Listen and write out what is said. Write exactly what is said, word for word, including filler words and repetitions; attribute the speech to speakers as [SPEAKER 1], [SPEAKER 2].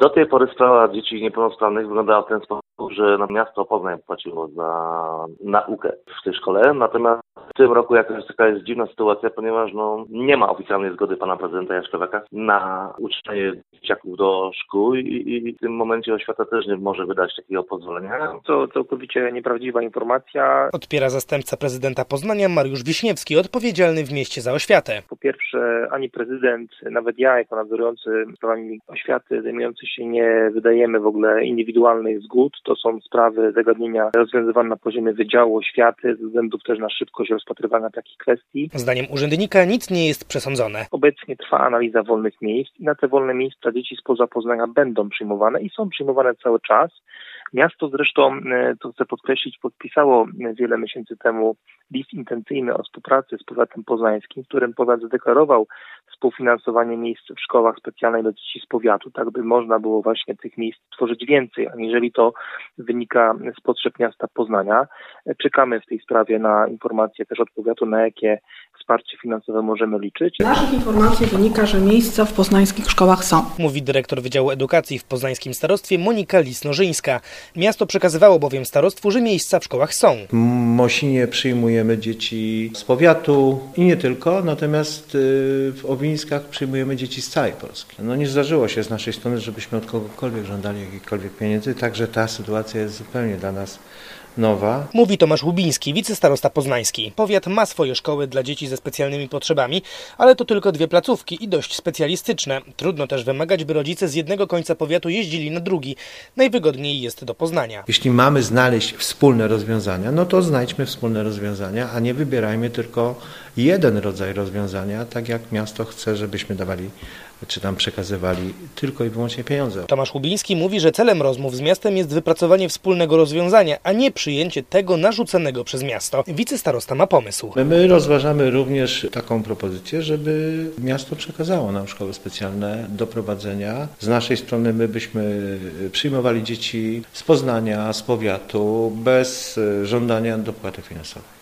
[SPEAKER 1] Do tej pory sprawa dzieci niepełnosprawnych wyglądała w ten sposób, że miasto Poznań płaciło za naukę w tej szkole, natomiast w tym roku jakaś taka jest dziwna sytuacja, ponieważ no, nie ma oficjalnej zgody pana prezydenta Jaśkowiaka na uczenie dzieciaków do szkół i, i w tym momencie oświata też nie może wydać takiego pozwolenia.
[SPEAKER 2] To całkowicie nieprawdziwa informacja.
[SPEAKER 3] Odpiera zastępca prezydenta Poznania Mariusz Wiśniewski, odpowiedzialny w mieście za oświatę.
[SPEAKER 2] Po pierwsze, ani prezydent, nawet ja jako nadzorujący sprawami oświaty zajmujący się nie wydajemy w ogóle indywidualnych zgód. To są sprawy, zagadnienia rozwiązywane na poziomie Wydziału Oświaty ze względów też na szybkość rozpatrywania takich kwestii.
[SPEAKER 3] Zdaniem urzędnika nic nie jest przesądzone.
[SPEAKER 2] Obecnie trwa analiza wolnych miejsc i na te wolne miejsca dzieci spoza Poznania będą przyjmowane i są przyjmowane cały czas. Miasto zresztą, to chcę podkreślić, podpisało wiele miesięcy temu list intencyjny o współpracy z powiatem poznańskim, w którym powiat zadeklarował współfinansowanie miejsc w szkołach specjalnych dla dzieci z powiatu, tak by można było właśnie tych miejsc tworzyć więcej, aniżeli to wynika z potrzeb miasta Poznania. Czekamy w tej sprawie na informacje też od powiatu, na jakie wsparcie finansowe możemy liczyć.
[SPEAKER 4] Z naszych informacji wynika, że miejsca w poznańskich szkołach są.
[SPEAKER 3] Mówi dyrektor Wydziału Edukacji w poznańskim starostwie Monika Lisno-Żyńska. Miasto przekazywało bowiem starostwu, że miejsca w szkołach są.
[SPEAKER 5] W Mosinie przyjmujemy dzieci z powiatu i nie tylko, natomiast w Owińskach przyjmujemy dzieci z całej Polski. No nie zdarzyło się z naszej strony, żebyśmy od kogokolwiek żądali jakichkolwiek pieniędzy, także ta sytuacja jest zupełnie dla nas nowa.
[SPEAKER 3] Mówi Tomasz Łubiński, wicestarosta poznański. Powiat ma swoje szkoły dla dzieci ze specjalnymi potrzebami, ale to tylko dwie placówki i dość specjalistyczne. Trudno też wymagać, by rodzice z jednego końca powiatu jeździli na drugi. Najwygodniej jest do Poznania.
[SPEAKER 5] Jeśli mamy znaleźć wspólne rozwiązania, no to znajdźmy wspólne rozwiązania, a nie wybierajmy tylko jeden rodzaj rozwiązania, tak jak miasto chce, żebyśmy dawali czy tam przekazywali tylko i wyłącznie pieniądze.
[SPEAKER 3] Tomasz Łubiński mówi, że celem rozmów z miastem jest wypracowanie wspólnego rozwiązania, a nie przyjęcie tego narzuconego przez miasto. Wicestarosta ma pomysł.
[SPEAKER 5] My rozważamy również taką propozycję, żeby miasto przekazało nam szkoły specjalne do prowadzenia. Z naszej strony my byśmy przyjmowali dzieci z Poznania, z powiatu, bez żądania dopłaty finansowej.